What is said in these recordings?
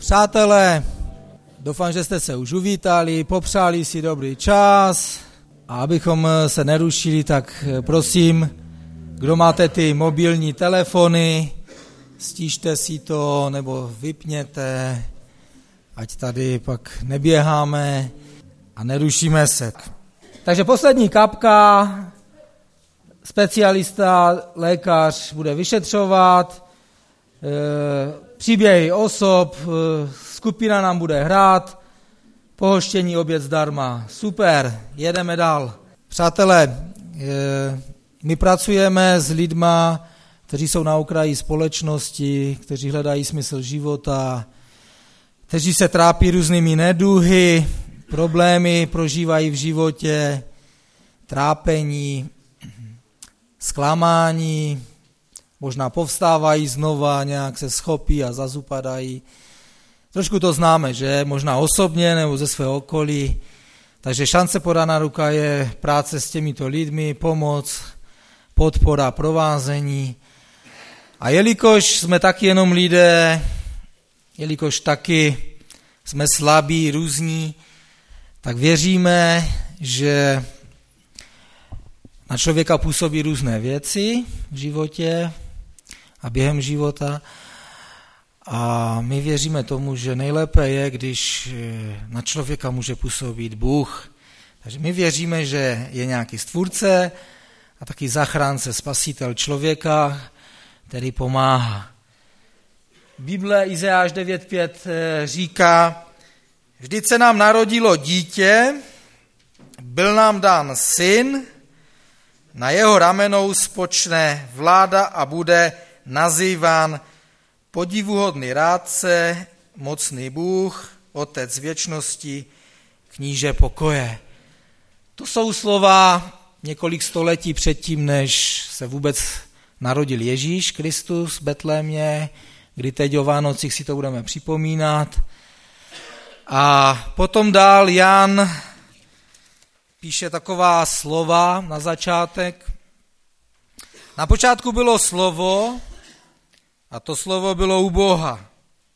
Přátelé, doufám, že jste se už uvítali, popřáli si dobrý čas a abychom se nerušili, tak prosím, kdo máte ty mobilní telefony, stižte si to nebo vypněte, ať tady pak neběháme a nerušíme se. Takže poslední kapka, specialista, lékař bude vyšetřovat, příběhy osob, skupina nám bude hrát, pohoštění, oběd zdarma. Super, jedeme dál. Přátelé, my pracujeme s lidma, kteří jsou na okraji společnosti, kteří hledají smysl života, kteří se trápí různými neduhy, problémy prožívají v životě, trápení, zklamání, možná povstávají znova, nějak se schopí a zas upadají. Trošku to známe, že? Možná osobně nebo ze svého okolí. Takže šance podaná ruka je práce s těmito lidmi, pomoc, podpora, provázení. A jelikož jsme taky jenom lidé, jelikož taky jsme slabí, různí, tak věříme, že na člověka působí různé věci v životě a během života. A my věříme tomu, že nejlépe je, když na člověka může působit Bůh. Takže my věříme, že je nějaký stvůrce a taky zachránce, spasitel člověka, který pomáhá. Bible Izajáš 9.5 říká, vždyť se nám narodilo dítě, byl nám dán syn, na jeho ramenou spočne vláda a bude nazýván podivuhodný rádce, mocný Bůh, otec věčnosti, kníže pokoje. To jsou slova několik století předtím, než se vůbec narodil Ježíš Kristus v Betlémě, kdy teď o Vánocích si to budeme připomínat. A potom dál Jan píše taková slova na začátek. Na počátku bylo slovo a to slovo bylo u Boha.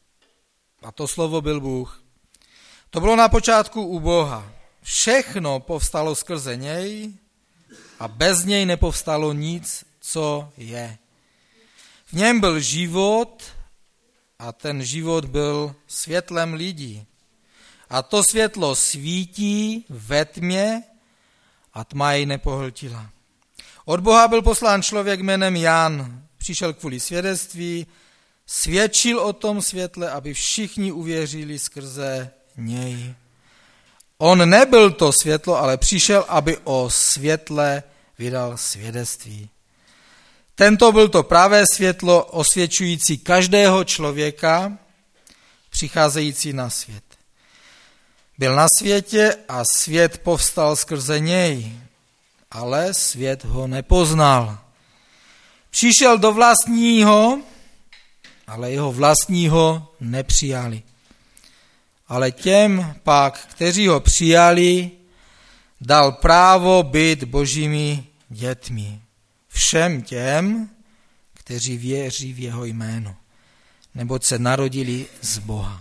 A to slovo byl Bůh. To bylo na počátku u Boha. Všechno povstalo skrze něj a bez něj nepovstalo nic, co je. V něm byl život a ten život byl světlem lidí. A to světlo svítí ve tmě a tma jej nepohltila. Od Boha byl poslán člověk jménem Jan. Přišel kvůli svědectví, svědčil o tom světle, aby všichni uvěřili skrze něj. On nebyl to světlo, ale přišel, aby o světle vydal svědectví. Tento byl to pravé světlo osvědčující každého člověka, přicházející na svět. Byl na světě a svět povstal skrze něj, ale svět ho nepoznal. Přišel do vlastního, ale jeho vlastního nepřijali. Ale těm pak, kteří ho přijali, dal právo být božími dětmi. Všem těm, kteří věří v jeho jméno, neboť se narodili z Boha.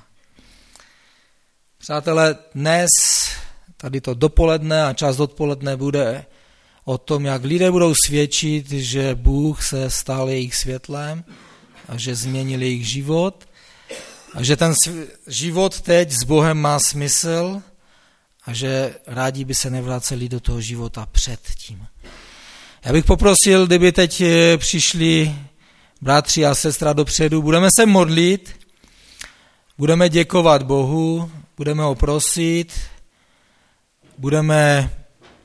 Přátelé, dnes, tady to dopoledne a část odpoledne bude o tom, jak lidé budou svědčit, že Bůh se stal jejich světlem a že změnil jejich život a že ten život teď s Bohem má smysl a že rádi by se nevraceli do toho života předtím. Já bych poprosil, kdyby teď přišli bratři a sestra dopředu, budeme se modlit, budeme děkovat Bohu, budeme ho prosit, budeme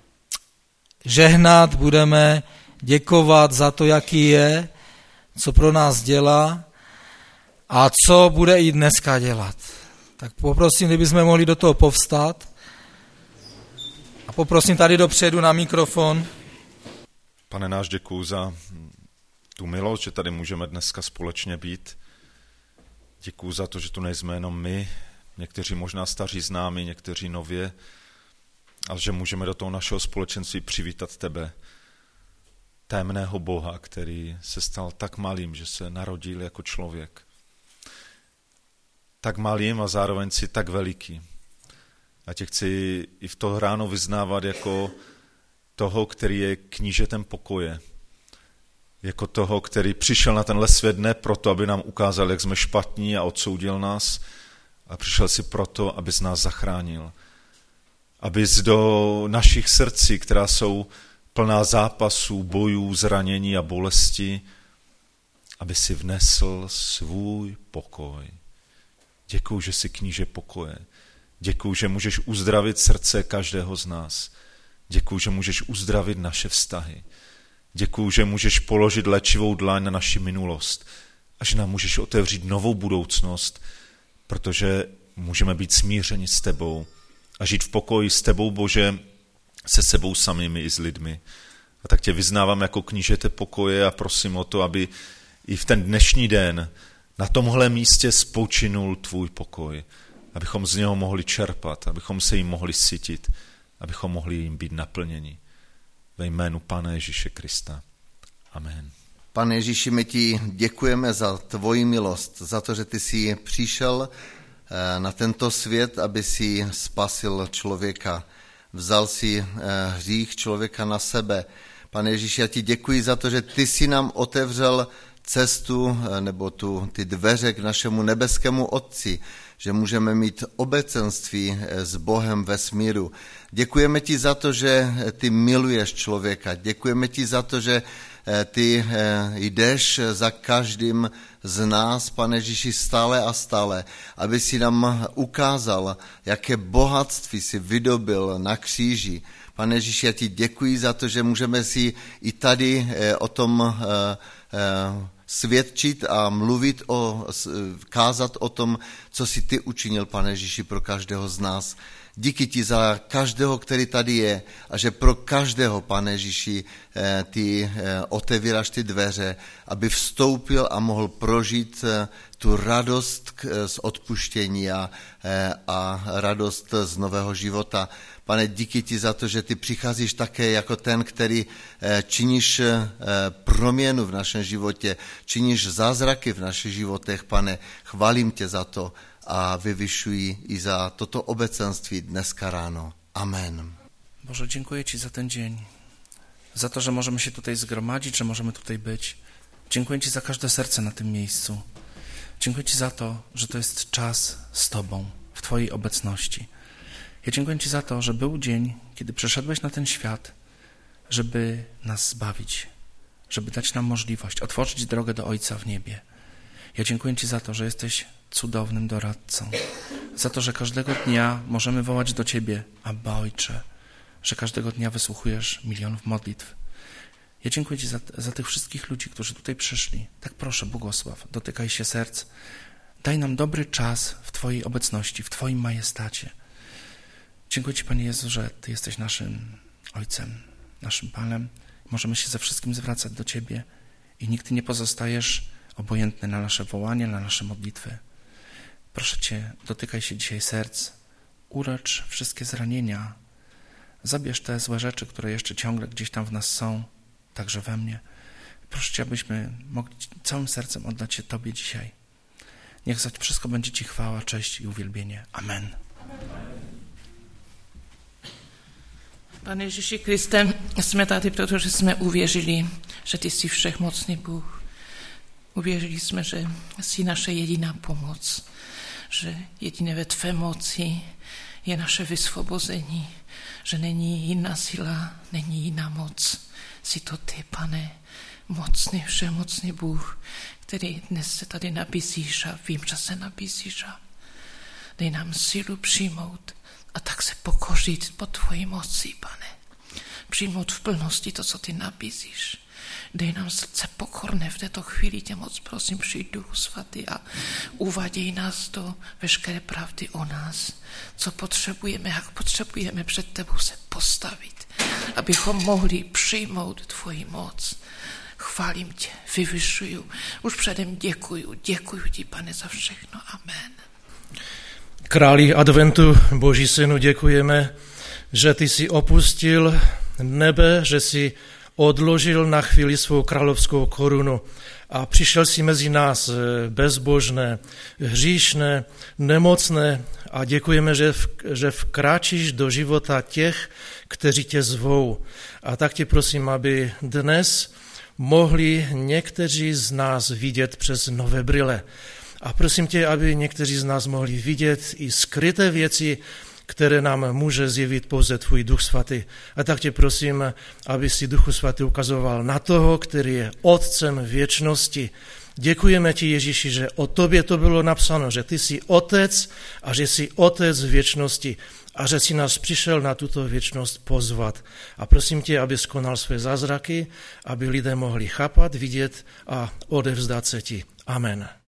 žehnat, budeme děkovat za to, jaký je, co pro nás dělá a co bude i dneska dělat. Tak poprosím, kdybychom mohli do toho povstat a poprosím tady dopředu na mikrofon. Pane náš, děkuju za tu milost, že tady můžeme dneska společně být. Děkuju za to, že tu nejsme jenom my, někteří možná staří známi, někteří nově, ale že můžeme do toho našeho společenství přivítat tebe, témného Boha, který se stal tak malým, že se narodil jako člověk. tak malým a zároveň si tak veliký. A tě chci i v to ráno vyznávat jako toho, který je knížetem pokoje. Jako toho, který přišel na tenhle svět ne proto, aby nám ukázal, jak jsme špatní a odsoudil nás, a přišel si proto, abys nás zachránil. Abys do našich srdcí, která jsou plná zápasů, bojů, zranění a bolesti, aby si vnesl svůj pokoj. Děkuju, že jsi kníže pokoje. Děkuju, že můžeš uzdravit srdce každého z nás. Děkuju, že můžeš uzdravit naše vztahy. Děkuju, že můžeš položit léčivou dlaň na naši minulost a že nám můžeš otevřít novou budoucnost, protože můžeme být smířeni s tebou a žít v pokoji s tebou, Bože, se sebou samými i s lidmi. A tak tě vyznávám jako knížete pokoje a prosím o to, aby i v ten dnešní den na tomhle místě spočinul tvůj pokoj, abychom z něho mohli čerpat, abychom se jim mohli sytit, abychom mohli jim být naplněni. Ve jménu Pána Ježíše Krista. Amen. Pane Ježíši, my ti děkujeme za tvoji milost, za to, že ty jsi přišel na tento svět, aby si spasil člověka. Vzal si hřích člověka na sebe. Pane Ježíši, já ti děkuji za to, že ty jsi nám otevřel cestu nebo ty dveře k našemu nebeskému Otci, že můžeme mít obecenství s Bohem ve smíru. Děkujeme ti za to, že ty miluješ člověka. Děkujeme ti za to, že ty jdeš za každým z nás, Pane Ježíši, stále a stále, aby si nám ukázal, jaké bohatství si vydobil na kříži. Pane Ježíši, já ti děkuji za to, že můžeme si i tady o tom svědčit a mluvit kázat o tom, co si ty učinil, Pane Ježíši, pro každého z nás. Díky ti za každého, který tady je a že pro každého, Pane Ježíši, ty otevíráš ty dveře, aby vstoupil a mohl prožít tu radost z odpuštění a radost z nového života. Pane, díky ti za to, že ty přicházíš také jako ten, který činíš proměnu v našem životě, činíš zázraky v našich životech, Pane. Chválím tě za to a vyvyšuji i za toto obecenství dneska ráno. Amen. Boże, dziękuję Ci za ten dzień, za to, że możemy się tutaj zgromadzić, że możemy tutaj być. Dziękuję Ci za każde serce na tym miejscu. Dziękuję Ci za to, że to jest czas z Tobą, w Twojej obecności. Ja dziękuję Ci za to, że był dzień, kiedy przyszedłeś na ten świat, żeby nas zbawić, żeby dać nam możliwość, otworzyć drogę do Ojca w niebie. Ja dziękuję Ci za to, że jesteś cudownym doradcą, za to, że każdego dnia możemy wołać do Ciebie, Abba Ojcze, że każdego dnia wysłuchujesz milionów modlitw. Ja dziękuję Ci za tych wszystkich ludzi, którzy tutaj przyszli. Tak proszę, błogosław, dotykaj się serc. Daj nam dobry czas w Twojej obecności, w Twoim majestacie. Dziękuję Ci, Panie Jezu, że Ty jesteś naszym Ojcem, naszym Panem. Możemy się ze wszystkim zwracać do Ciebie i nigdy nie pozostajesz obojętny na nasze wołanie, na nasze modlitwy. Proszę Cię, dotykaj się dzisiaj serc, ulecz wszystkie zranienia, zabierz te złe rzeczy, które jeszcze ciągle gdzieś tam w nas są, także we mnie. Proszę Cię, abyśmy mogli całym sercem oddać się Tobie dzisiaj. Niech za wszystko będzie Ci chwała, cześć i uwielbienie. Amen. Pane Ježíši Kriste, jsme tady, protože jsme uvěřili, že Ty jsi všechmocný Bůh. Uvěřili jsme, že jsi naše jediná pomoc, že jediné ve Tvé moci je naše vysvobození, že není jiná síla, není jiná moc. Jsi to Ty, Pane, mocný, všemocný Bůh, který dnes se tady nabízíš a vím, že se nabízíš. Dej nám sílu přijmout a tak se pokořit pod Tvojí mocí, Pane. Přijmout v plnosti to, co Ty nabízíš. Dej nám srdce pokorné v této chvíli, tě moc prosím, přijď Duchu Svatý a uváděj nás do veškeré pravdy o nás, co potřebujeme, jak potřebujeme před Tebou se postavit, abychom mohli přijmout Tvoji moc. Chválím Tě, vyvyšuju, už předem děkuju Ti, Pane, za všechno. Amen. Králi adventu, Boží Synu, děkujeme, že Ty si opustil nebe, že si odložil na chvíli svou královskou korunu a přišel si mezi nás bezbožné, hříšné, nemocné a děkujeme, že vkráčíš do života těch, kteří tě zvou. A tak tě prosím, aby dnes mohli někteří z nás vidět přes nové brýle. A prosím tě, aby někteří z nás mohli vidět i skryté věci, které nám může zjevit pouze tvůj Duch Svatý. A tak tě prosím, aby si Duchu Svatý ukazoval na toho, který je Otcem věčnosti. Děkujeme ti, Ježíši, že o tobě to bylo napsáno, že ty jsi Otec a že jsi Otec věčnosti a že jsi nás přišel na tuto věčnost pozvat. A prosím tě, aby skonal své zázraky, aby lidé mohli chápat, vidět a odevzdat se ti. Amen.